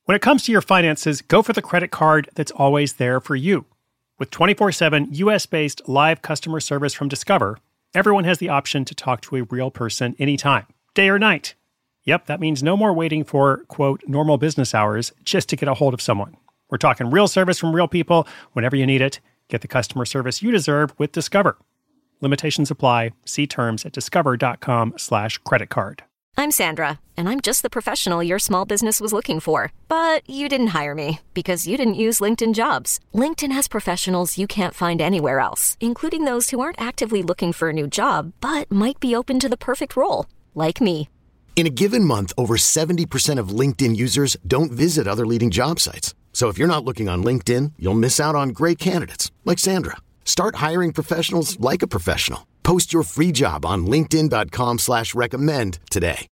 When it comes to your finances, go for the credit card that's always there for you. With 24/7 US-based live customer service from Discover, everyone has the option to talk to a real person anytime, day or night. Yep, that means no more waiting for, quote, normal business hours just to get a hold of someone. We're talking real service from real people whenever you need it. Get the customer service you deserve with Discover. Limitations apply. See terms at discover.com/credit card. I'm Sandra, and I'm just the professional your small business was looking for. But you didn't hire me because you didn't use LinkedIn Jobs. LinkedIn has professionals you can't find anywhere else, including those who aren't actively looking for a new job, but might be open to the perfect role, like me. In a given month, over 70% of LinkedIn users don't visit other leading job sites. So if you're not looking on LinkedIn, you'll miss out on great candidates like Sandra. Start hiring professionals like a professional. Post your free job on linkedin.com/recommend today.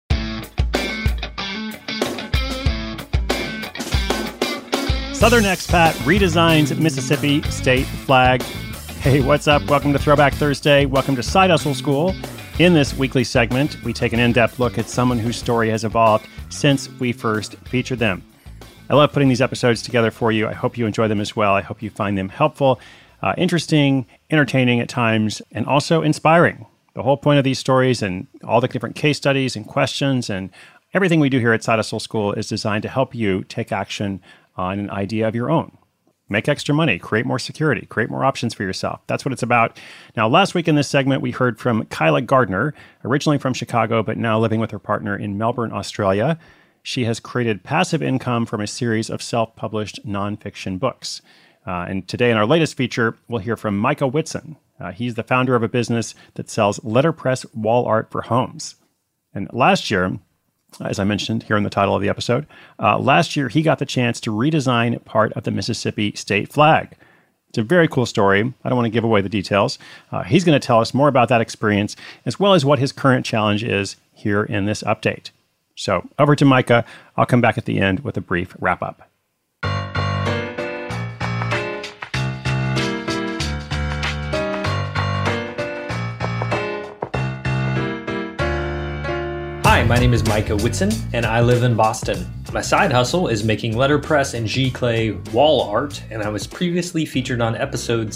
Southern expat redesigns Mississippi state flag. Hey, what's up? Welcome to Throwback Thursday. Welcome to Side Hustle School. In this weekly segment, we take an in-depth look at someone whose story has evolved since we first featured them. I love putting these episodes together for you. I hope you enjoy them as well. I hope you find them helpful, interesting, entertaining at times, and also inspiring. The whole point of these stories and all the different case studies and questions and everything we do here at Side Hustle School is designed to help you take action on an idea of your own. Make extra money, create more security, create more options for yourself. That's what it's about. Now, last week in this segment, we heard from Kyla Gardner, originally from Chicago, but now living with her partner in Melbourne, Australia. She has created passive income from a series of self-published nonfiction books. And today in our latest feature, we'll hear from Micah Whitson. He's the founder of a business that sells letterpress wall art for homes. And last year, as I mentioned here in the title of the episode, last year he got the chance to redesign part of the Mississippi state flag. It's a very cool story. I don't want to give away the details. He's going to tell us more about that experience, as well as what his current challenge is here in this update. So over to Micah. I'll come back at the end with a brief wrap-up. Hi, my name is Micah Whitson, and I live in Boston. My side hustle is making letterpress and G-clay wall art, and I was previously featured on episode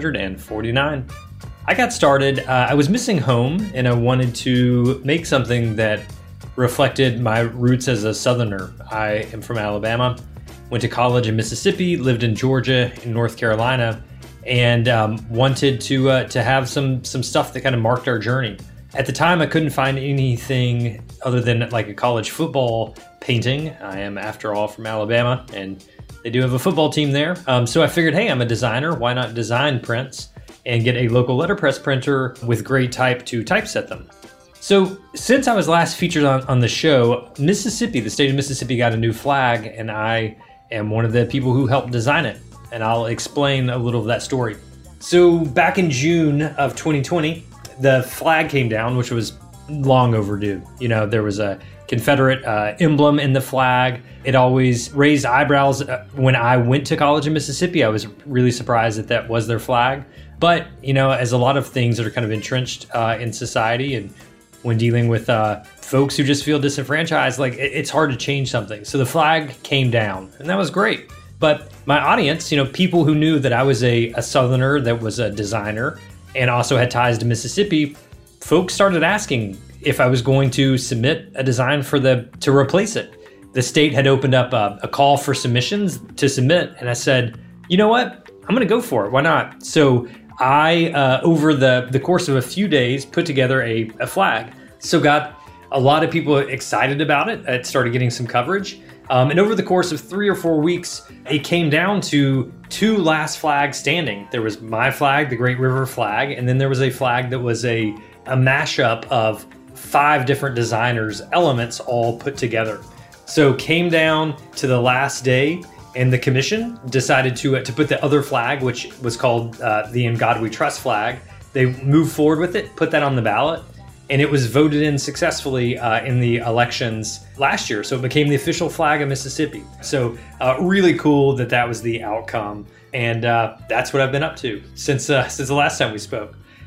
649. I got started, I was missing home, and I wanted to make something that reflected my roots as a Southerner. I am from Alabama, went to college in Mississippi, lived in Georgia, in North Carolina, and wanted to have some stuff that kind of marked our journey. At the time, I couldn't find anything other than like a college football painting. I am, after all, from Alabama, and they do have a football team there. So I figured, hey, I'm a designer. Why not design prints and get a local letterpress printer with great type to typeset them? So since I was last featured on the show, Mississippi, the state of Mississippi, got a new flag, and I am one of the people who helped design it. And I'll explain a little of that story. So back in June of 2020, the flag came down, which was long overdue. You know, there was a Confederate emblem in the flag. It always raised eyebrows. When I went to college in Mississippi, I was really surprised that was their flag. But, you know, as a lot of things that are kind of entrenched in society, and when dealing with folks who just feel disenfranchised, like it's hard to change something. So the flag came down, and that was great. But my audience, you know, people who knew that I was a Southerner that was a designer and also had ties to Mississippi, folks started asking if I was going to submit a design to replace it. The state had opened up a call for submissions to submit, and I said, you know what? I'm going to go for it. Why not? So I, over the course of a few days, put together a flag. So got a lot of people excited about it. It started getting some coverage. And over the course of 3 or 4 weeks, it came down to 2 last flags standing. There was my flag, the Great River flag, and then there was a flag that was a mashup of 5 different designers' elements all put together. So came down to the last day, and the commission decided to put the other flag, which was called the In God We Trust flag. They moved forward with it, put that on the ballot, and it was voted in successfully in the elections last year. So it became the official flag of Mississippi. So really cool that was the outcome. And that's what I've been up to since the last time we spoke.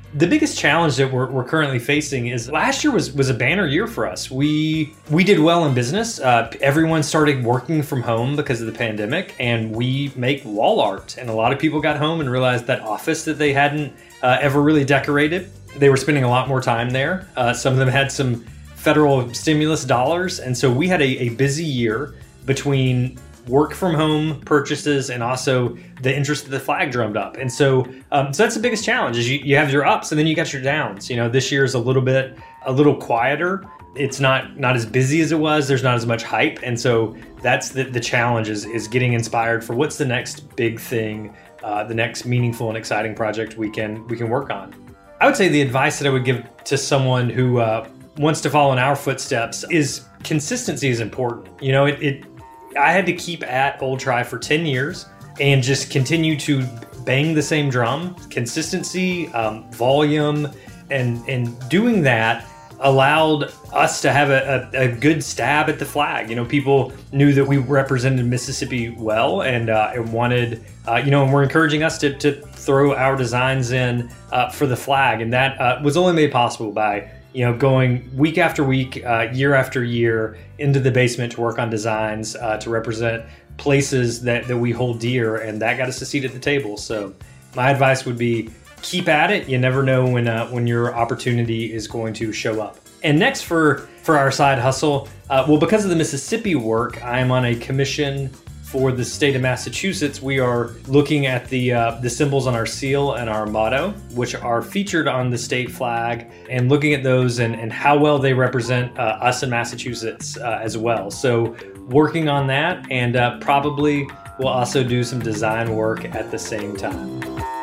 The biggest challenge that we're currently facing is last year was a banner year for us. We did well in business. Everyone started working from home because of the pandemic, and we make wall art. And a lot of people got home and realized that office that they hadn't ever really decorated, they were spending a lot more time there. Some of them had some federal stimulus dollars, and so we had a busy year between work from home purchases and also the interest that the flag drummed up. And so that's the biggest challenge is you have your ups and then you got your downs. This year is a little quieter. It's not as busy as it was. There's not as much hype. And so that's the challenge is getting inspired for what's the next big thing, the next meaningful and exciting project we can work on. I would say the advice that I would give to someone who wants to follow in our footsteps is consistency is important. I had to keep at Old Try for 10 years and just continue to bang the same drum. Consistency, volume, and doing that allowed us to have a good stab at the flag. People knew that we represented Mississippi well and wanted, and were encouraging us to throw our designs in for the flag. And that was only made possible by going week after week, year after year into the basement to work on designs to represent places that we hold dear, and that got us a seat at the table. So my advice would be keep at it. You never know when your opportunity is going to show up. And next for our side hustle, because of the Mississippi work, I am on a commission for the state of Massachusetts. We are looking at the symbols on our seal and our motto, which are featured on the state flag, and looking at those and how well they represent us in Massachusetts as well. So working on that, and probably we'll also do some design work at the same time.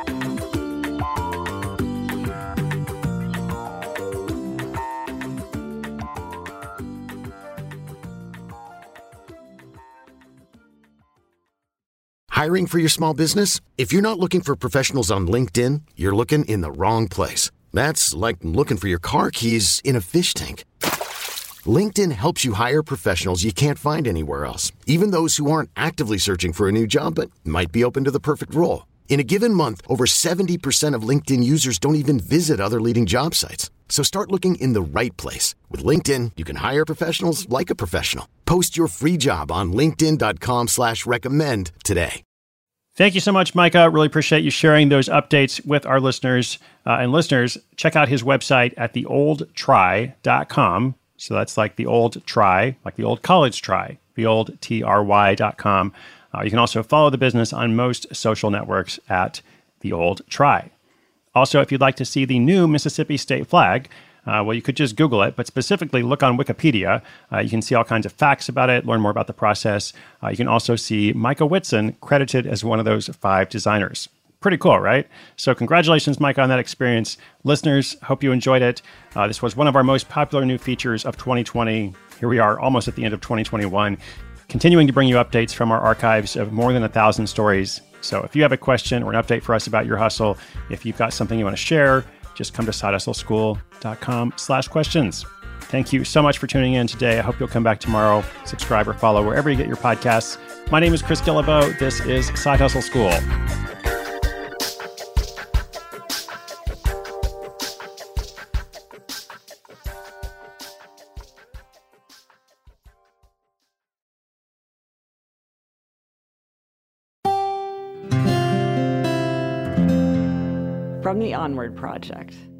Hiring for your small business? If you're not looking for professionals on LinkedIn, you're looking in the wrong place. That's like looking for your car keys in a fish tank. LinkedIn helps you hire professionals you can't find anywhere else, even those who aren't actively searching for a new job but might be open to the perfect role. In a given month, over 70% of LinkedIn users don't even visit other leading job sites. So start looking in the right place. With LinkedIn, you can hire professionals like a professional. Post your free job on linkedin.com/recommend today. Thank you so much, Micah. Really appreciate you sharing those updates with our listeners. And listeners, check out his website at theoldtry.com. So that's like the old try, like the old college try, theoldtry.com. You can also follow the business on most social networks at The Old Try. Also, if you'd like to see the new Mississippi state flag, you could just Google it, but specifically look on Wikipedia. You can see all kinds of facts about it, learn more about the process. You can also see Micah Whitson credited as one of those 5 designers. Pretty cool, right? So congratulations, Micah, on that experience. Listeners, hope you enjoyed it. This was one of our most popular new features of 2020. Here we are almost at the end of 2021, continuing to bring you updates from our archives of more than 1,000 stories. So if you have a question or an update for us about your hustle, if you've got something you want to share, just come to sidehustleschool.com/questions. Thank you so much for tuning in today. I hope you'll come back tomorrow. Subscribe or follow wherever you get your podcasts. My name is Chris Guillebeau. This is Side Hustle School. From the Onward Project.